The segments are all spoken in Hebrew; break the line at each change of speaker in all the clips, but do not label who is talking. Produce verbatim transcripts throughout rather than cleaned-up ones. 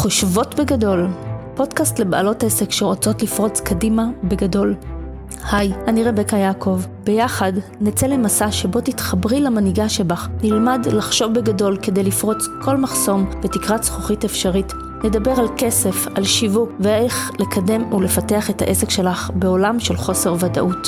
חושבות בגדול, פודקאסט לבעלות עסק שרוצות לפרוץ קדימה בגדול. היי, אני רבקה יעקב. ביחד נצא למסע שבו תתחברי למנהיגה שבך. נלמד לחשוב בגדול כדי לפרוץ כל מחסום בתקרת זכוכית אפשרית. נדבר על כסף, על שיווק ואיך לקדם ולפתח את העסק שלך בעולם של חוסר ודאות.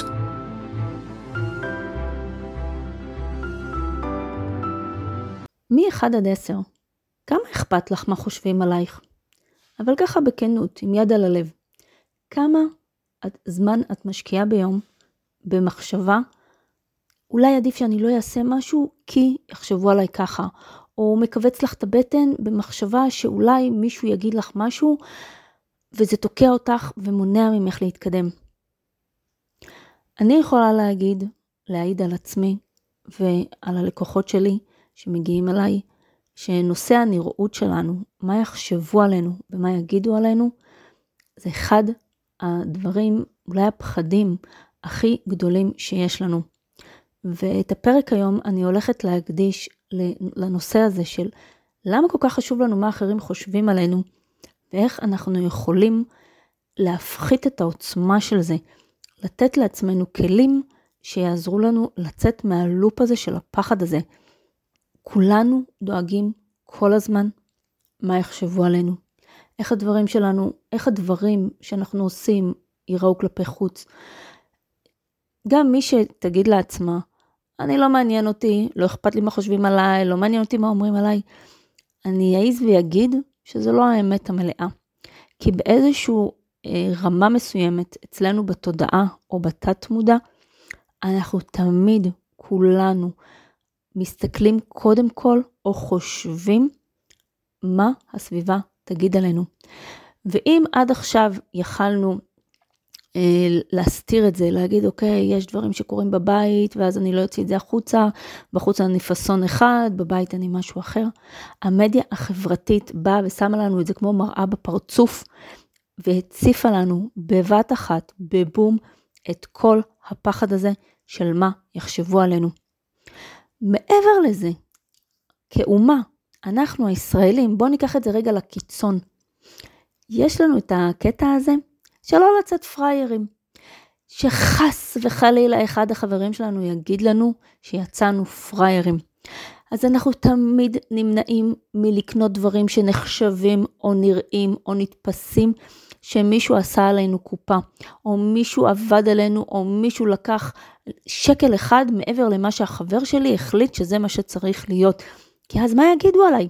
מ-אחד עד עשר, כמה אכפת לך מה חושבים עלייך? אבל ככה בכנות, עם יד על הלב. כמה זמן את משקיעה ביום במחשבה, אולי עדיף שאני לא אעשה משהו כי יחשבו עליי ככה, או מקבץ לך את הבטן במחשבה שאולי מישהו יגיד לך משהו, וזה תוקע אותך ומונע ממך להתקדם. אני יכולה להגיד, להעיד על עצמי ועל הלקוחות שלי שמגיעים אליי, שנושא הנראות שלנו, מה יחשבו עלינו ומה יגידו עלינו, זה אחד הדברים, אולי הפחדים הכי גדולים שיש לנו. ואת הפרק היום אני הולכת להקדיש לנושא הזה של למה כל כך חשוב לנו מה אחרים חושבים עלינו, ואיך אנחנו יכולים להפחית את העוצמה של זה, לתת לעצמנו כלים שיעזרו לנו לצאת מהלופ הזה של הפחד הזה. כולנו דואגים כל הזמן מה יחשבו עלינו. איך הדברים שלנו, איך הדברים שאנחנו עושים ייראו כלפי חוץ. גם מי שתגיד לעצמה, אני לא מעניין אותי, לא אכפת לי מה חושבים עליי, לא מעניין אותי מה אומרים עליי, אני אעיז ויגיד שזה לא האמת המלאה. כי באיזשהו אה, רמה מסוימת אצלנו בתודעה או בתת מודע, אנחנו תמיד כולנו מסתכלים קודם כל או חושבים מה הסביבה תגיד עלינו. ואם עד עכשיו יכלנו אה, להסתיר את זה, להגיד אוקיי, יש דברים שקורים בבית, ואז אני לא יוציא את זה החוצה, בחוץ אני פסון אחד, בבית אני משהו אחר. המדיה החברתית באה ושמה לנו את זה כמו מראה בפרצוף, והציפה לנו בבת אחת, בבום, את כל הפחד הזה של מה יחשבו עלינו. מעבר לזה, כאומה, אנחנו הישראלים, בואו ניקח את זה רגע לקיצון. יש לנו את הקטע הזה שלא לצאת פריירים. שחס וחלילה אחד החברים שלנו יגיד לנו שיצאנו פריירים. אז אנחנו תמיד נמנעים מלקנות דברים שנחשבים או נראים או נתפסים שמישהו עשה עלינו קופה, או מישהו עבד עלינו, או מישהו לקח שקל אחד מעבר למה שהחבר שלי החליט שזה מה שצריך להיות. כי אז מה יגידו עליי?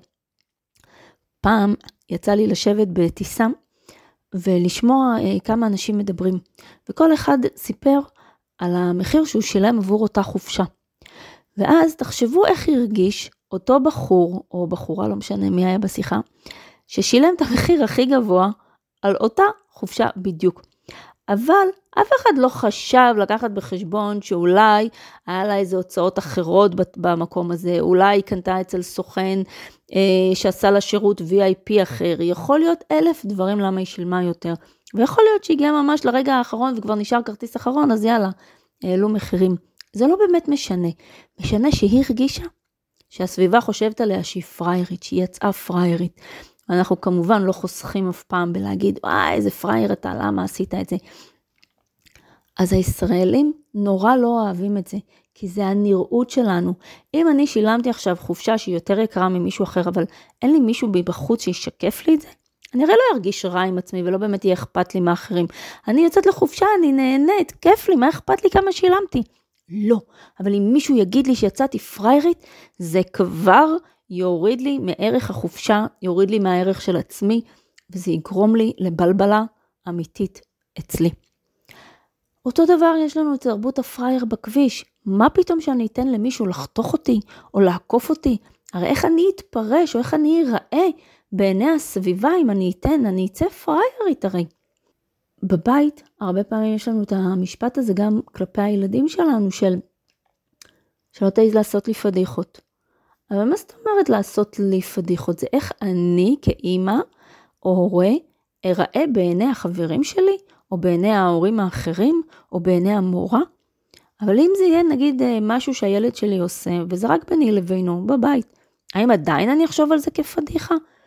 פעם יצא לי לשבת בטיסה ולשמוע אה, כמה אנשים מדברים. וכל אחד סיפר על המחיר שהוא שילם עבור אותה חופשה. ואז תחשבו איך הרגיש אותו בחור, או בחורה, לא משנה מי היה בשיחה, ששילם את המחיר הכי גבוה על אותה חופשה בדיוק. אבל אף אחד לא חשב לקחת בחשבון שאולי היה לה איזה הוצאות אחרות במקום הזה, אולי היא קנתה אצל סוכן אה, שעשה לה שירות וי איי פי אחר, יכול להיות אלף דברים למה היא שילמה יותר, ויכול להיות שהגיעה ממש לרגע האחרון וכבר נשאר כרטיס אחרון, אז יאללה, העלו מחירים. זה לא באמת משנה, משנה שהיא הרגישה שהסביבה חושבת עליה שהיא פריירית, שהיא יצאה פריירית, אנחנו כמובן לא חוסכים אף פעם בלהגיד, וואי, איזה פרייר אתה, למה עשית את זה? אז הישראלים נורא לא אוהבים את זה, כי זה הנראות שלנו. אם אני שילמתי עכשיו חופשה שהיא יותר יקרה ממישהו אחר, אבל אין לי מישהו בחוץ שישקף לי את זה, אני הרי לא ארגיש רע עם עצמי, ולא באמת יהיה אכפת לי מאחרים. אני יוצאת לחופשה, אני נהנית, כיף לי, מה אכפת לי כמה שילמתי? לא, אבל אם מישהו יגיד לי שיצאתי פריירית, זה כבר יוריד לי מערך החופשה, יוריד לי מהערך של עצמי, וזה יגרום לי לבלבלה אמיתית אצלי. אותו דבר יש לנו את תרבות הפרייר בכביש. מה פתאום שאני אתן למישהו לחתוך אותי, או לעקוף אותי? הרי איך אני אתפרש, או איך אני אראה בעיני הסביבה, אם אני אתן, אני אצא פריירית הרי. בבית, הרבה פעמים יש לנו את המשפט הזה גם כלפי הילדים שלנו, של שלא תעיז לעשות לי פדיחות. אבל מה זאת אומרת לעשות לי פדיחות? זה איך אני כאימא או הורה אראה בעיני החברים שלי, או בעיני ההורים האחרים, או בעיני המורה. אבל אם זה יהיה נגיד משהו שהילד שלי עושה, וזה רק ביני לבינו בבית, האם עדיין אני אחשוב על זה כפדיחה?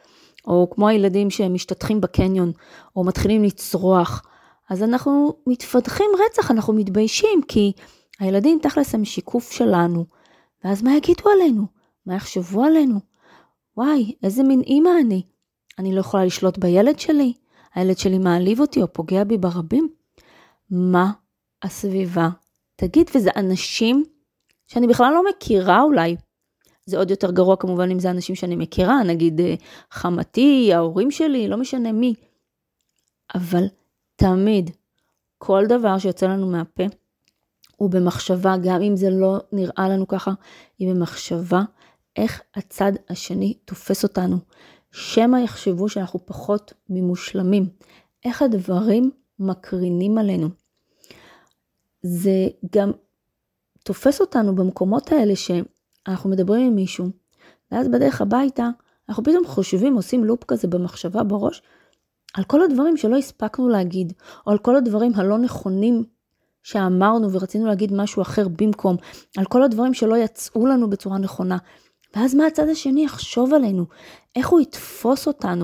או כמו הילדים שהם משתתחים בקניון, או מתחילים לצרוח, אז אנחנו מתפתחים רצח, אנחנו מתביישים, כי הילדים תכלס הם שיקוף שלנו, ואז מה יגידו עלינו? מה יחשבו עלינו? וואי, איזה מין אימא אני? אני לא יכולה לשלוט בילד שלי? הילד שלי מעליב אותי או פוגע בי ברבים? מה הסביבה תגיד? וזה אנשים שאני בכלל לא מכירה אולי. זה עוד יותר גרוע כמובן אם זה אנשים שאני מכירה, נגיד חמתי, ההורים שלי, לא משנה מי. אבל תמיד, כל דבר שיוצא לנו מהפה, הוא במחשבה, גם אם זה לא נראה לנו ככה, היא במחשבה, איך הצד השני תופס אותנו. שמא יחשבו שאנחנו פחות ממושלמים. איך הדברים מקרינים עלינו. זה גם תופס אותנו במקומות האלה שאנחנו מדברים עם מישהו, ואז בדרך הביתה, אנחנו פתאום חושבים, עושים לופ כזה במחשבה בראש, על כל הדברים שלא הספקנו להגיד, או על כל הדברים הלא נכונים שאמרנו ורצינו להגיד משהו אחר במקום, על כל הדברים שלא יצאו לנו בצורה נכונה, ואז מה הצד השני יחשוב עלינו, איך הוא יתפוס אותנו.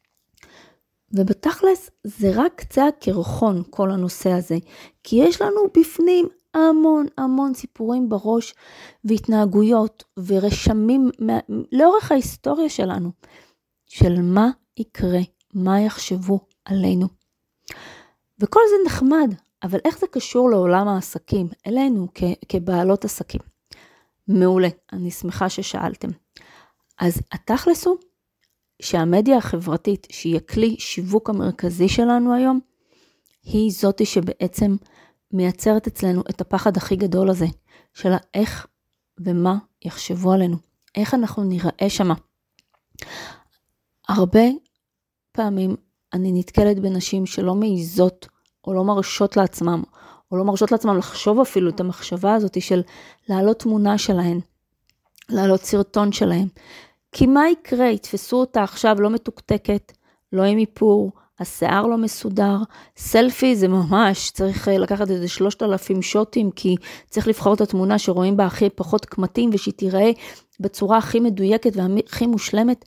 ובתכלס זה רק קצה הקרחון כל הנושא הזה, כי יש לנו בפנים המון המון סיפורים בראש, והתנהגויות ורשמים לאורך ההיסטוריה שלנו, של מה יקרה, מה יחשבו עלינו. וכל זה נחמד, אבל איך זה קשור לעולם העסקים, אלינו כ- כבעלות עסקים? מעולה, אני שמחה ששאלתם. אז התכלס הוא שהמדיה החברתית, שהיא הכלי שיווק המרכזי שלנו היום, היא זאתי שבעצם מייצרת אצלנו את הפחד הכי גדול הזה, של איך ומה יחשבו עלינו, איך אנחנו נראה שמה. הרבה פעמים אני נתקלת בנשים שלא מעיזות, או לא מרשות לעצמם, או לא מרשות לעצמם לחשוב אפילו את המחשבה הזאת של להעלות תמונה שלהן, להעלות סרטון שלהן. כי מה יקרה? יתפסו אותה עכשיו לא מתוקתקת, לא עם איפור, השיער לא מסודר, סלפי זה ממש, צריך לקחת איזה שלושת אלפים שוטים, כי צריך לבחור את התמונה שרואים בה הכי פחות קמטים, ושהיא תיראה בצורה הכי מדויקת והכי מושלמת.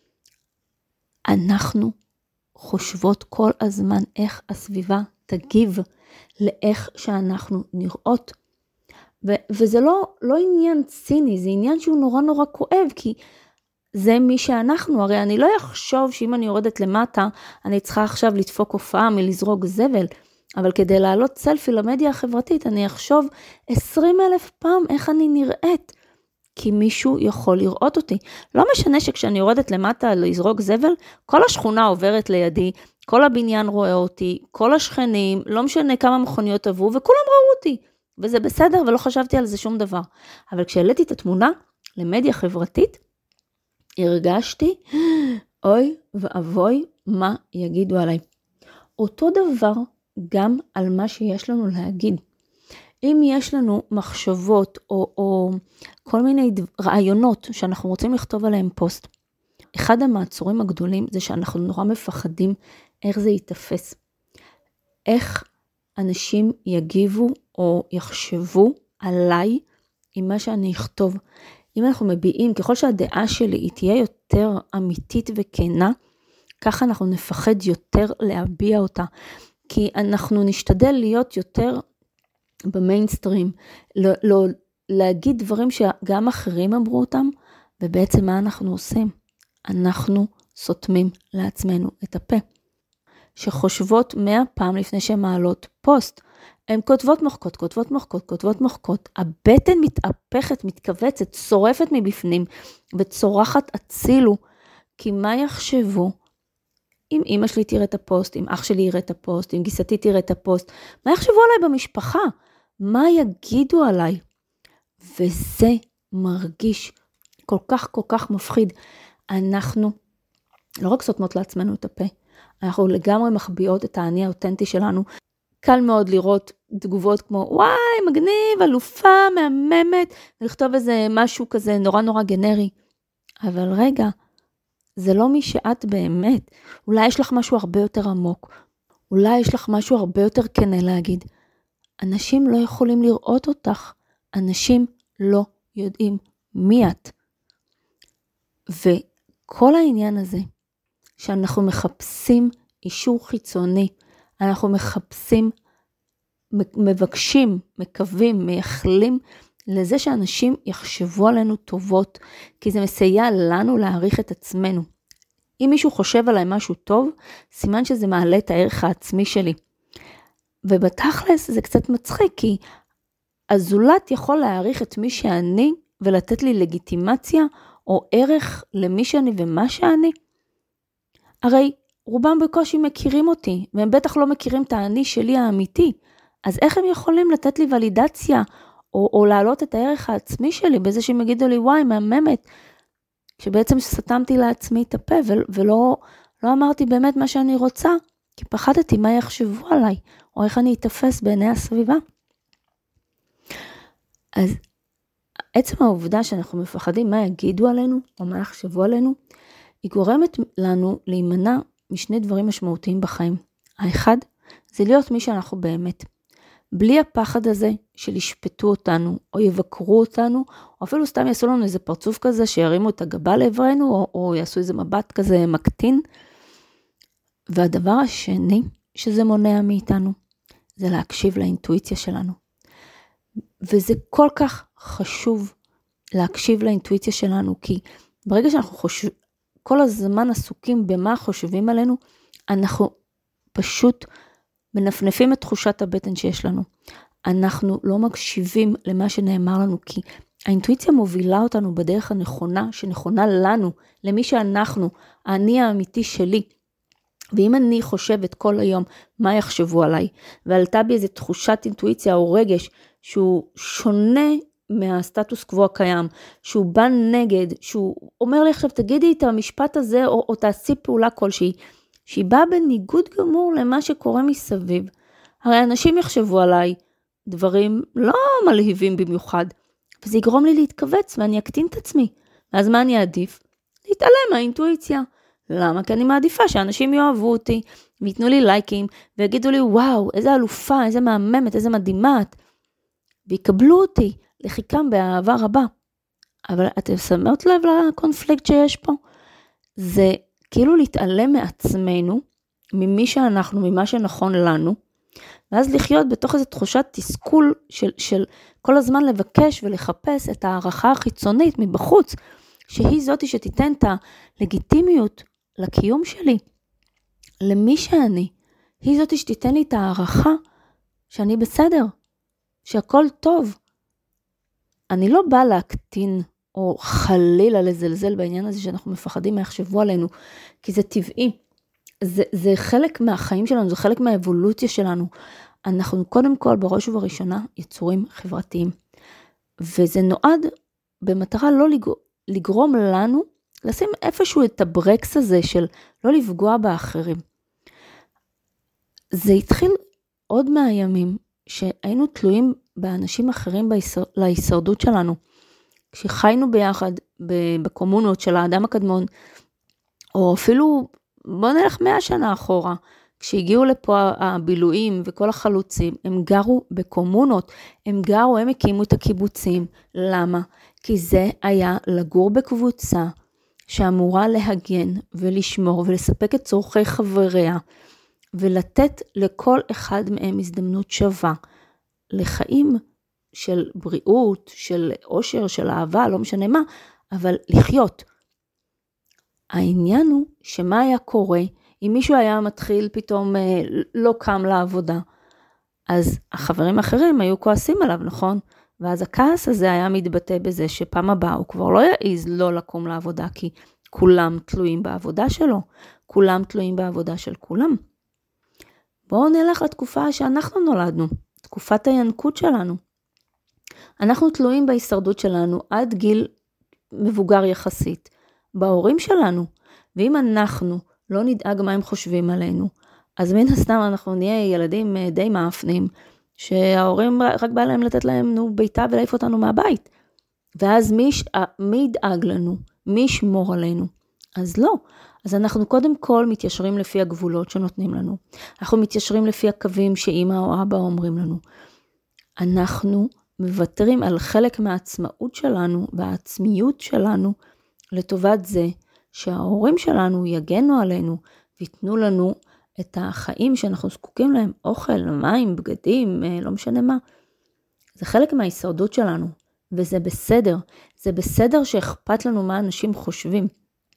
אנחנו חושבות כל הזמן איך הסביבה תגיב לאיך שאנחנו נראות. ו- וזה לא, לא עניין ציני, זה עניין שהוא נורא נורא כואב, כי זה מי שאנחנו, הרי אני לא אחשוב שאם אני יורדת למטה, אני צריכה עכשיו לדפוק הופעה מלזרוק זבל, אבל כדי לעלות סלפי למדיה החברתית, אני אחשוב עשרים אלף פעם איך אני נראית, כי מישהו יכול לראות אותי. לא משנה שכשאני יורדת למטה לזרוק זבל, כל השכונה עוברת לידי, כל הבניין רואה אותי, כל השכנים, לא משנה כמה מכוניות עברו, וכולם ראו אותי, וזה בסדר, ולא חשבתי על זה שום דבר. אבל כשהעליתי את התמונה למדיה חברתית, הרגשתי, אוי ואבוי, מה יגידו עליי. אותו דבר גם על מה שיש לנו להגיד. אם יש לנו מחשבות או, או כל מיני רעיונות שאנחנו רוצים לכתוב עליהם פוסט, אחד המעצורים הגדולים זה שאנחנו נורא מפחדים איך זה יתפס. איך אנשים יגיבו או יחשבו עליי עם מה שאני אכתוב. אם אנחנו מביעים, ככל שהדעה שלי היא תהיה יותר אמיתית וכנה, ככה אנחנו נפחד יותר להביע אותה. כי אנחנו נשתדל להיות יותר במיינסטרים, לא, לא, להגיד דברים שגם אחרים אמרו אותם, ובעצם מה אנחנו עושים? אנחנו סותמים לעצמנו את הפה. שחושבות מאה פעם לפני שהן מעלות פוסט, הן כותבות מוחקות, כותבות מוחקות, כותבות מוחקות, הבטן מתהפכת, מתכווצת, שורפת מבפנים, וצורחת הצילו, כי מה יחשבו? אם אמא שלי תראה את הפוסט, אם אח שלי יראה את הפוסט, אם גיסתי תראה את הפוסט, מה יחשבו עליי במשפחה? מה יגידו עליי? וזה מרגיש כל כך כל כך מפחיד. אנחנו לא רק סותמות לעצמנו את הפה, אנחנו לגמרי מחביאות את האני האותנטי שלנו. קל מאוד לראות תגובות כמו, וואי, מגניב, אלופה, מהממת, ולכתוב איזה משהו כזה נורא נורא גנרי. אבל רגע, זה לא מי שאת באמת. אולי יש לך משהו הרבה יותר עמוק. אולי יש לך משהו הרבה יותר כנה להגיד. אנשים לא יכולים לראות אותך. אנשים לא יודעים מי את. וכל העניין הזה שאנחנו מחפשים אישור חיצוני, אנחנו מחפשים, מבקשים, מקווים, מייחלים לזה שאנשים יחשבו עלינו טובות, כי זה מסייע לנו להעריך את עצמנו. אם מישהו חושב עליי משהו טוב, סימן שזה מעלה את הערך העצמי שלי. ובתכלס זה קצת מצחיק, כי הזולת יכול להעריך את מי שאני, ולתת לי לגיטימציה או ערך למי שאני ומה שאני. הרי רובם בקושי מכירים אותי, והם בטח לא מכירים את האני שלי האמיתי. אז איך הם יכולים לתת לי ולידציה, או, או להעלות את הערך העצמי שלי, בזה שהם יגידו לי, וואי, מהממת, שבעצם סתמתי לעצמי את הפה, ולא לא אמרתי באמת מה שאני רוצה, כי פחדתי מה יחשבו עליי, או איך אני אתפס בעיני הסביבה. אז עצם העובדה שאנחנו מפחדים מה יגידו עלינו, או מה יחשבו עלינו, היא גורמת לנו להימנע משני דברים משמעותיים בחיים. האחד, זה להיות מי שאנחנו באמת. בלי הפחד הזה של ישפטו אותנו, או יבקרו אותנו, או אפילו סתם יעשו לנו איזה פרצוף כזה, שירימו את הגבה לעברנו, או, או יעשו איזה מבט כזה מקטין. והדבר השני, שזה מונע מאיתנו, זה להקשיב לאינטואיציה שלנו. וזה כל כך חשוב להקשיב לאינטואיציה שלנו, כי ברגע שאנחנו חושבים, כל הזמן עסוקים במה חושבים עלינו, אנחנו פשוט מנפנפים את תחושת הבטן שיש לנו. אנחנו לא מקשיבים למה שנאמר לנו, כי האינטואיציה מובילה אותנו בדרך הנכונה, שנכונה לנו, למי שאנחנו, האני האמיתי שלי. ואם אני חושבת כל היום מה יחשבו עליי, ועלתה בי איזו תחושת אינטואיציה או רגש, שהוא שונה מהסטטוס קוו הקיים, שהוא בא נגד, שהוא אומר לי עכשיו תגידי את המשפט הזה, או, או תעשי פעולה כלשהי, שהיא באה בניגוד גמור למה שקורה מסביב. הרי אנשים יחשבו עליי דברים לא מלהיבים במיוחד, וזה יגרום לי להתכווץ ואני אקטין את עצמי. אז מה אני אעדיף? להתעלם מהאינטואיציה. למה? כי אני מעדיפה שאנשים יאהבו אותי, ויתנו לי לייקים, ויגידו לי וואו, איזה אלופה, איזה מהממת, איזה מדהימת, ויקבלו אותי לחיקם באהבה רבה. אבל אתם שמות לב לקונפליקט שיש פה? זה כאילו להתעלם מעצמנו, ממי שאנחנו, ממה שנכון לנו, ואז לחיות בתוך איזו תחושת תסכול של, של כל הזמן לבקש ולחפש את הערכה החיצונית מבחוץ, שהיא זאתי שתיתן את הלגיטימיות לקיום שלי, למי שאני, היא זאתי שתיתן לי את הערכה שאני בסדר, שהכל טוב. אני לא באה להקטין או חלילה לזלזל בעניין הזה שאנחנו מפחדים מה יחשבו עלינו, כי זה טבעי. זה, זה חלק מהחיים שלנו, זה חלק מהאבולוציה שלנו. אנחנו קודם כל בראש ובראשונה יצורים חברתיים. וזה נועד במטרה לא לגרום, לגרום לנו לשים איפשהו את הברקס הזה של לא לפגוע באחרים. זה התחיל עוד מהימים שהיינו תלויים באנשים אחרים להישרדות שלנו. כשחיינו ביחד בקומונות של האדם הקדמון, או אפילו בוא נלך מאה שנה אחורה, כשהגיעו לפה הבילויים וכל החלוצים, הם גרו בקומונות, הם גרו, הם הקימו את הקיבוצים. למה? כי זה היה לגור בקבוצה שאמורה להגן ולשמור ולספק את צורכי חבריה, ולתת לכל אחד מהם הזדמנות שווה לחיים של בריאות, של עושר, של אהבה, לא משנה מה, אבל לחיות. העניין הוא שמה היה קורה אם מישהו היה מתחיל פתאום אה, לא קם לעבודה, אז החברים האחרים היו כועסים עליו, נכון? ואז הכעס הזה היה מתבטא בזה שפעם הבאה הוא כבר לא יעיז לא לקום לעבודה, כי כולם תלויים בעבודה שלו, כולם תלויים בעבודה של כולם. בואו נלך לתקופה שאנחנו נולדנו, תקופת הינקות שלנו. אנחנו תלויים בהישרדות שלנו עד גיל מבוגר יחסית, בהורים שלנו, ואם אנחנו לא נדאג מה הם חושבים עלינו, אז מן הסתם אנחנו נהיה ילדים די מאפנים, שההורים רק בא להם לתת להם נו, ביתה ולהעיף אותנו מהבית. ואז מי, מי ידאג לנו? מי ישמור עלינו? אז לא. אז אנחנו קודם כל מתיישרים לפי הגבולות שנותנים לנו. אנחנו מתיישרים לפי הקווים שאמא או אבא אומרים לנו. אנחנו מוותרים על חלק מהעצמאות שלנו והעצמיות שלנו לטובת זה שההורים שלנו יגנו עלינו, ויתנו לנו את החיים שאנחנו זקוקים להם, אוכל, מים, בגדים, לא משנה מה. זה חלק מההישרדות שלנו, וזה בסדר. זה בסדר שאכפת לנו מה אנשים חושבים.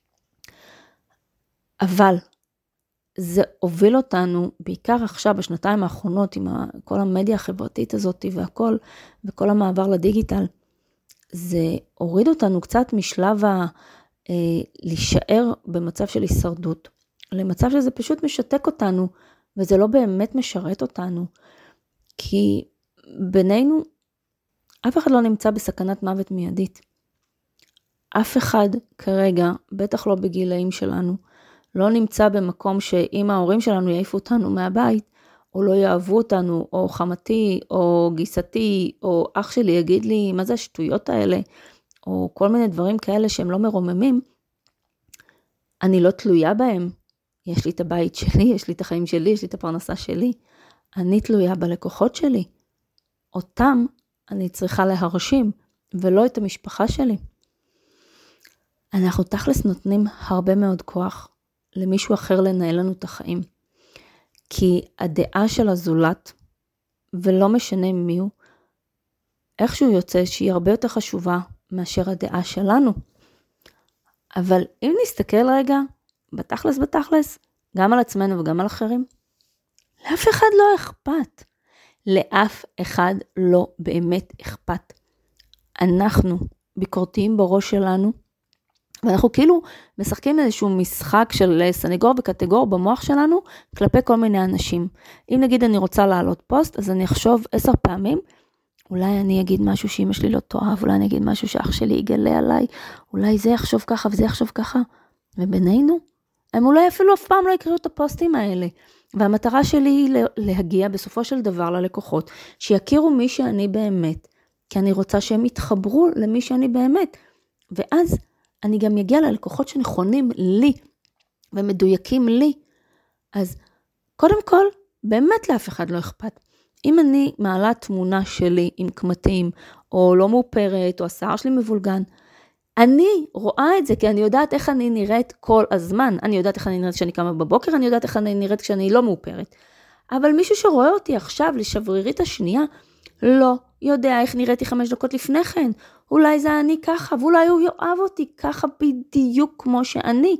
אבל זה הוביל אותנו, בעיקר עכשיו, בשנתיים האחרונות, עם כל המדיה החברתית הזאת והכל, וכל המעבר לדיגיטל, זה הוריד אותנו קצת משלב ה... להישאר במצב של הישרדות, למצב שזה פשוט משתק אותנו, וזה לא באמת משרת אותנו, כי בינינו, אף אחד לא נמצא בסכנת מוות מיידית. אף אחד כרגע, בטח לא בגילאים שלנו, לא נמצא במקום שאם ההורים שלנו יעיפו אותנו מהבית, או לא יאהבו אותנו, או חמתי, או גיסתי, או אח שלי יגיד לי, מה זה השטויות האלה, או כל מיני דברים כאלה שהם לא מרוממים, אני לא תלויה בהם. יש לי את הבית שלי, יש לי את החיים שלי, יש לי את הפרנסה שלי. אני תלויה בלקוחות שלי. אותם אני צריכה להרשים, ולא את המשפחה שלי. אנחנו תכלס נותנים הרבה מאוד כוח למישהו אחר לנהל לנו את החיים. כי הדעה של הזולת, ולא משנה מי הוא, איכשהו יוצא שהיא הרבה יותר חשובה מאשר הדעה שלנו. אבל אם נסתכל רגע, בתכלס בתכלס, גם על עצמנו וגם על אחרים, לאף אחד לא אכפת. לאף אחד לא באמת אכפת. אנחנו ביקורתיים בראש שלנו, ואנחנו כאילו משחקים איזשהו משחק של סניגור וקטגור במוח שלנו, כלפי כל מיני אנשים. אם נגיד אני רוצה לעלות פוסט, אז אני אחשוב עשר פעמים, אולי אני אגיד משהו שאמא שלי לא תאהב, אולי אני אגיד משהו שאח שלי יגלה עליי, אולי זה יחשוב ככה וזה יחשוב ככה, ובינינו, הם אולי אפילו אף פעם לא יקראו את הפוסטים האלה, והמטרה שלי היא להגיע בסופו של דבר ללקוחות, שיכירו מי שאני באמת, כי אני רוצה שהם יתחברו למי שאני באמת, ואז אני גם אגיע ללקוחות שנכונים לי, ומדויקים לי, אז קודם כל, באמת לאף אחד לא אכפת. אם אני מעלה תמונה שלי עם קמטים, או לא מאופרת, או השיער שלי מבולגן, אני רואה את זה, כי אני יודעת איך אני נראית כל הזמן. אני יודעת איך אני נראית כשאני קמה בבוקר, אני יודעת איך אני נראית כשאני לא מאופרת. אבל מישהו שרואה אותי עכשיו לשברירית השנייה, לא יודע איך נראיתי חמש דקות לפני כן. אולי זה אני ככה, ואולי הוא יאהב אותי ככה בדיוק כמו שאני.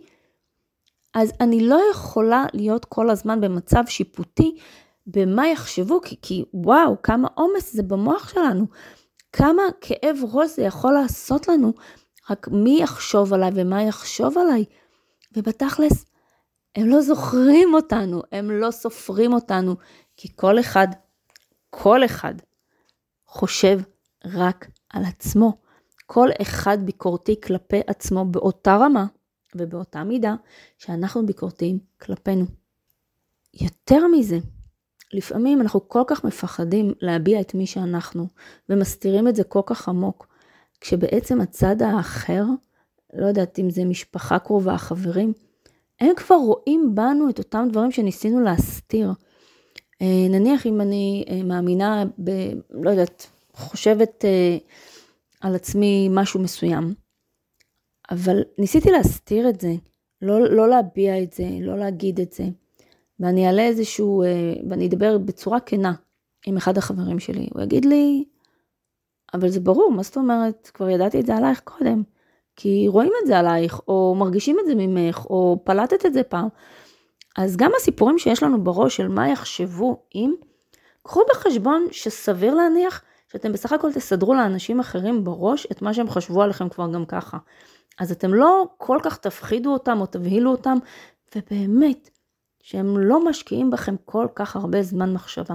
אז אני לא יכולה להיות כל הזמן במצב שיפוטי, במה יחשבו, כי, כי וואו, כמה עומס זה במוח שלנו, כמה כאב ראש זה יכול לעשות לנו, רק מי יחשוב עליי ומה יחשוב עליי, ובתכלס, הם לא זוכרים אותנו, הם לא סופרים אותנו, כי כל אחד, כל אחד, חושב רק על עצמו, כל אחד ביקורתי כלפי עצמו, באותה רמה, ובאותה מידה, שאנחנו ביקורתיים כלפינו. יותר מזה, לפעמים אנחנו כל כך מפחדים להביע את מי שאנחנו, ומסתירים את זה כל כך עמוק, כשבעצם הצד האחר, לא יודעת אם זה משפחה קרובה, חברים, הם כבר רואים בנו את אותם דברים שניסינו להסתיר. נניח אם אני מאמינה, ב, לא יודעת, חושבת על עצמי משהו מסוים, אבל ניסיתי להסתיר את זה, לא, לא להביע את זה, לא להגיד את זה, ואני אעלה איזשהו, ואני אדבר בצורה כנה עם אחד החברים שלי, הוא יגיד לי, אבל זה ברור, מה זאת אומרת, כבר ידעתי את זה עלייך קודם, כי רואים את זה עלייך, או מרגישים את זה ממך, או פלטת את זה פעם. אז גם הסיפורים שיש לנו בראש של מה יחשבו אם, קחו בחשבון שסביר להניח שאתם בסך הכל תסדרו לאנשים אחרים בראש את מה שהם חשבו עליכם כבר גם ככה. אז אתם לא כל כך תפחידו אותם או תבהילו אותם, ובאמת שהם לא משקיעים בכם כל כך הרבה זמן מחשבה.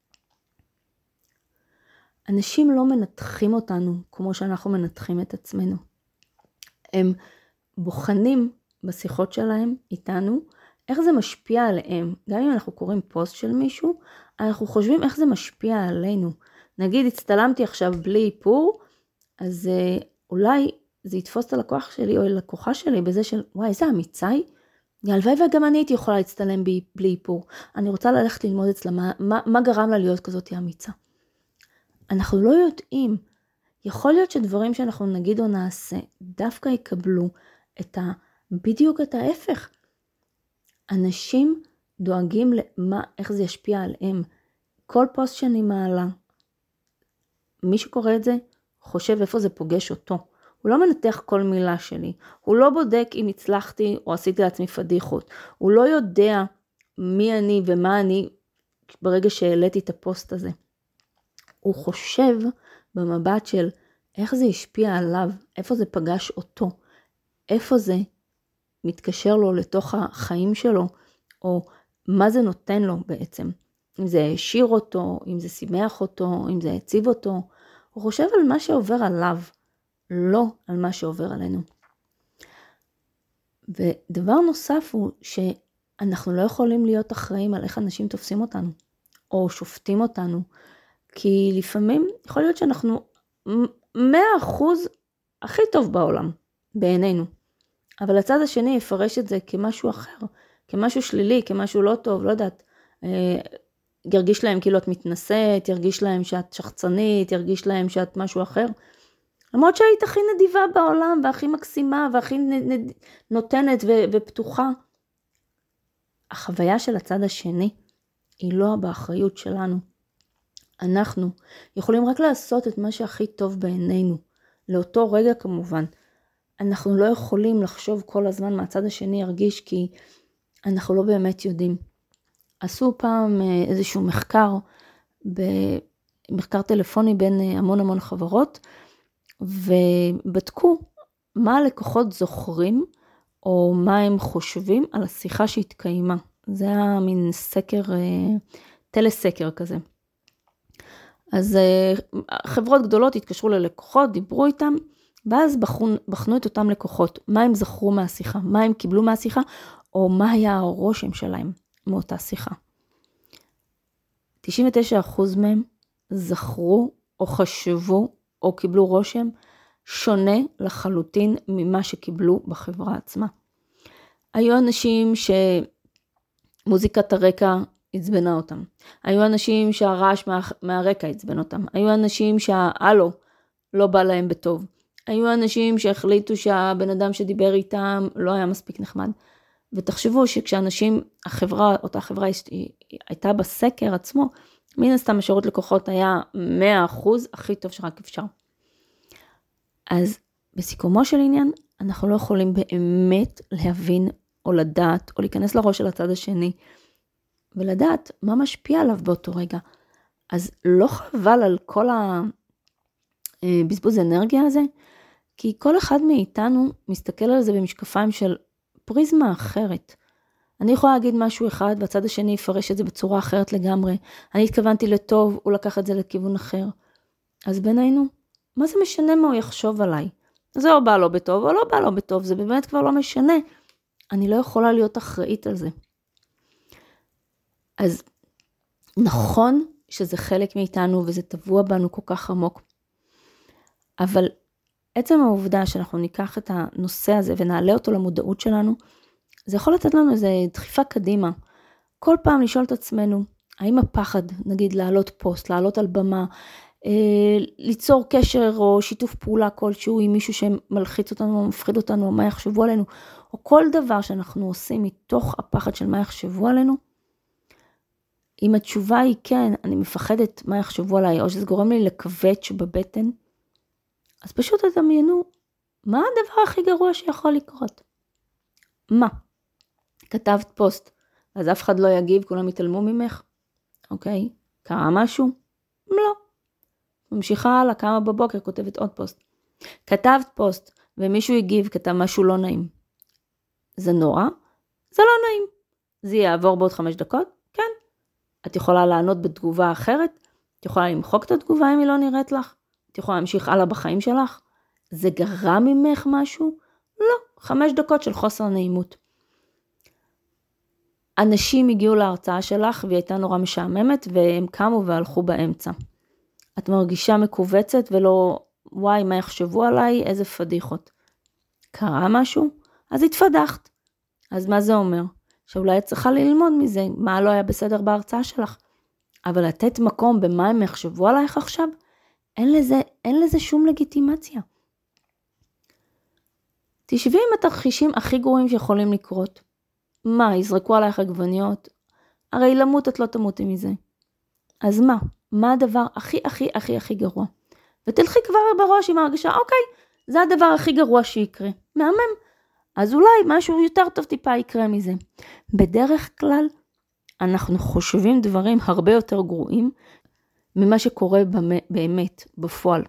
אנשים לא מנתחים אותנו כמו שאנחנו מנתחים את עצמנו. הם בוחנים בשיחות שלהם איתנו, איך זה משפיע עליהם. גם אם אנחנו קוראים פוסט של מישהו, אנחנו חושבים איך זה משפיע עלינו. נגיד, הצטלמתי עכשיו בלי איפור, אז uh, אולי זה יתפוס את הלקוח שלי או הלקוחה שלי בזה של, וואי, איזה אמיצה היא. הלוואי וגם אני הייתי יכולה להצטלם בי, בלי איפור. אני רוצה ללכת ללמוד אצלה, מה, מה, מה גרם לה להיות כזאת אמיצה. אנחנו לא יודעים. יכול להיות שדברים שאנחנו נגיד או נעשה, דווקא יקבלו את בדיוק את ההפך. אנשים דואגים למה, איך זה ישפיע עליהם. כל פוסט שאני מעלה, מי שקורא את זה חושב איפה זה פוגש אותו. הוא לא מנתח כל מילה שלי. הוא לא בודק אם הצלחתי או עשיתי לעצמי פדיחות. הוא לא יודע מי אני ומה אני ברגע שהעליתי את הפוסט הזה. הוא חושב במבט של איך זה השפיע עליו, איפה זה פגש אותו, איפה זה מתקשר לו לתוך החיים שלו, או מה זה נותן לו בעצם. אם זה השאיר אותו, אם זה שימח אותו, אם זה הציב אותו. הוא חושב על מה שעובר עליו, לא על מה שעובר עלינו. ודבר נוסף הוא שאנחנו לא יכולים להיות אחראים על איך אנשים תופסים אותנו, או שופטים אותנו, כי לפעמים יכול להיות שאנחנו מאה אחוז הכי טוב בעולם, בעינינו. אבל הצד השני יפרש את זה כמשהו אחר, כמשהו שלילי, כמשהו לא טוב, לא יודעת, ירגיש להם כאילו את מתנשאת, ירגיש להם שאת שחצנית, ירגיש להם שאת משהו אחר. למרות שהיית הכי נדיבה בעולם, והכי מקסימה, והכי נותנת ו- ופתוחה. החוויה של הצד השני היא לא באחריות שלנו. אנחנו יכולים רק לעשות את מה שהכי טוב בעינינו. לאותו רגע כמובן. אנחנו לא יכולים לחשוב כל הזמן מה הצד השני ירגיש, כי אנחנו לא באמת יודעים. עשו פעם איזשהו מחקר, מחקר טלפוני בין המון המון חברות, ובדקו מה הלקוחות זוכרים, או מה הם חושבים על השיחה שהתקיימה. זה היה מין סקר, טלסקר כזה. אז חברות גדולות התקשרו ללקוחות, דיברו איתם, ואז בחנו, בחנו את אותם לקוחות, מה הם זכרו מהשיחה, מה הם קיבלו מהשיחה, או מה היה הרושם שלהם מאותה שיחה. תשעים ותשעה אחוז מהם זכרו או חשבו או קיבלו רושם שונה לחלוטין ממה שקיבלו בחברה עצמה. היו אנשים שמוזיקת הרקע הצבנה אותם. היו אנשים שהרעש מה, מהרקע הצבן אותם. היו אנשים שהאלו לא בא להם בטוב. היו אנשים שהחליטו שהבן אדם שדיבר איתם לא היה מספיק נחמד. ותחשבו שכשאנשים, החברה, אותה חברה הייתה בסקר עצמו, מן הסתם השירות לקוחות היה מאה אחוז הכי טוב שרק אפשר. אז בסיכומו של עניין, אנחנו לא יכולים באמת להבין או לדעת, או להיכנס לראש של הצד השני, ולדעת מה משפיע עליו באותו רגע. אז לא חבל על כל הבזבוז אנרגיה הזה, כי כל אחד מאיתנו מסתכל על זה במשקפיים של פריזמה אחרת. אני יכולה להגיד משהו אחד, והצד השני יפרש את זה בצורה אחרת לגמרי. אני התכוונתי לטוב, הוא לקח את זה לכיוון אחר. אז בינינו, מה זה משנה מה הוא יחשוב עליי? זה או בא לו בטוב, או לא בא לו בטוב, זה באמת כבר לא משנה. אני לא יכולה להיות אחראית על זה. אז נכון שזה חלק מאיתנו, וזה טבוע בנו כל כך עמוק. אבל עצם העובדה שאנחנו ניקח את הנושא הזה, ונעלה אותו למודעות שלנו, זה יכול לתת לנו איזו דחיפה קדימה. כל פעם לשאול את עצמנו, האם הפחד, נגיד, לעלות פוסט, לעלות על במה, אה, ליצור קשר או שיתוף פעולה כלשהו עם מישהו שמלחיץ אותנו או מפחיד אותנו או מה יחשבו עלינו, או כל דבר שאנחנו עושים מתוך הפחד של מה יחשבו עלינו, אם התשובה היא כן, אני מפחדת מה יחשבו עליי, או שזה גורם לי לכווץ בבטן, אז פשוט תדמיינו, מה הדבר הכי גרוע שיכול לקרות? מה? כתבת פוסט, אז אף אחד לא יגיב, כולם יתעלמו ממך? אוקיי, קרה משהו? לא. ממשיכה הלאה, קמה בבוקר, כותבת עוד פוסט. כתבת פוסט, ומישהו יגיב, כתב משהו לא נעים. זה נורא? זה לא נעים. זה יעבור בעוד חמש דקות? כן. את יכולה לענות בתגובה אחרת? את יכולה למחוק את התגובה אם היא לא נראית לך? את יכולה להמשיך הלאה בחיים שלך? זה גרם ממך משהו? לא. חמש דקות של חוסר נעימות. אנשים הגיעו להרצאה שלך והיא הייתה נורא משעממת והם קמו והלכו באמצע. את מרגישה מקובצת ולא, וואי, מה יחשבו עליי? איזה פדיחות. קרה משהו? אז התפדחת. אז מה זה אומר? שאולי את צריכה ללמוד מזה, מה לא היה בסדר בהרצאה שלך. אבל לתת מקום במה הם יחשבו עלייך עכשיו, אין לזה, אין לזה שום לגיטימציה. תשבי עם התרחישים הכי גרועים שיכולים לקרות. מה, יזרקו עלייך עגבניות? הרי למות את לא תמותי מזה. אז מה? מה הדבר הכי הכי הכי הכי גרוע? ותלכי כבר בראש עם ההרגשה, אוקיי, זה הדבר הכי גרוע שיקרה. מהמם. אז אולי משהו יותר טוב טיפה יקרה מזה. בדרך כלל, אנחנו חושבים דברים הרבה יותר גרועים, ממה שקורה באמת, בפועל.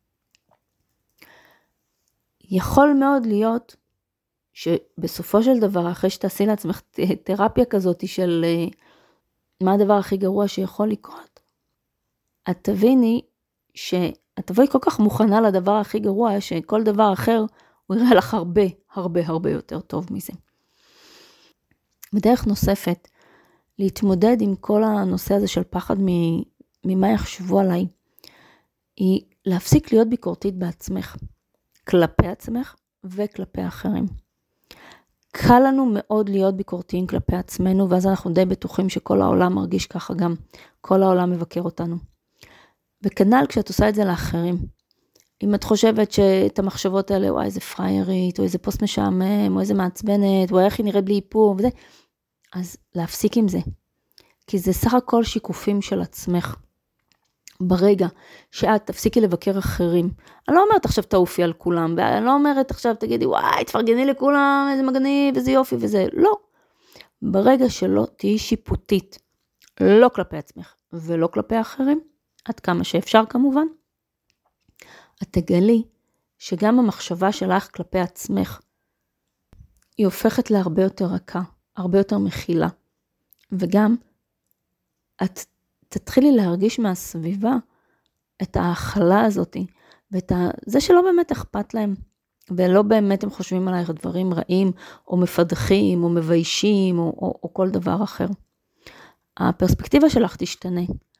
יכול מאוד להיות, שבסופו של דבר, אחרי שתעשי לעצמך תרפיה כזאת של מה הדבר הכי גרוע שיכול לקרות, את תביני שאת תבואי כל כך מוכנה לדבר הכי גרוע, שכל דבר אחר הוא יראה לך הרבה, הרבה, הרבה יותר טוב מזה. בדרך נוספת, להתמודד עם כל הנושא הזה של פחד ממה יחשבו עליי, היא להפסיק להיות ביקורתית בעצמך, כלפי עצמך וכלפי האחרים. קל לנו מאוד להיות ביקורתיים כלפי עצמנו, ואז אנחנו די בטוחים שכל העולם מרגיש ככה גם, כל העולם מבקר אותנו. וכנ"ל כשאת עושה את זה לאחרים. אם את חושבת שאת המחשבות האלה, וואי, איזה פריירית, או איזה פוסט משעמם, או איזה מעצבנת, או איך היא נראית בלי איפור, וזה, אז להפסיק עם זה. כי זה סך הכל שיקופים של עצמך. ברגע שאת תפסיקי לבקר אחרים, אני לא אומרת עכשיו תעופי על כולם, ואני לא אומרת עכשיו תגידי, וואי, תפרגני לכולם, איזה מגניב, איזה יופי, וזה, לא. ברגע שלא תהיי שיפוטית, לא כלפי עצמך, ולא כלפי אחרים, עד כמה שאפשר כמובן, את תגלי שגם המחשבה שלך כלפי עצמך, היא הופכת להרבה יותר רכה, הרבה יותר מכילה. וגם את תתחילי להרגיש מהסביבה את ההכלה הזאת, ואת ה... זה שלא באמת אכפת להם, ולא באמת הם חושבים עלייך דברים רעים, או מפדחים, או מביישים, או, או, או כל דבר אחר. הפרספקטיבה שלך תשתנה.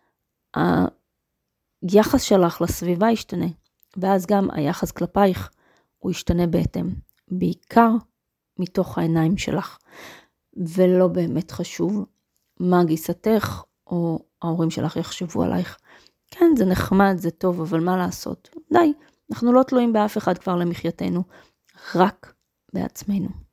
היחס שלך לסביבה ישתנה. ואז גם היחס כלפייך הוא ישתנה בהתאם. בעיקר מתוך העיניים שלך. ולא באמת חשוב מה גיסתך או ההורים שלך יחשבו עלייך. כן, זה נחמד, זה טוב, אבל מה לעשות? די, אנחנו לא תלויים באף אחד כבר למחייתנו, רק בעצמנו.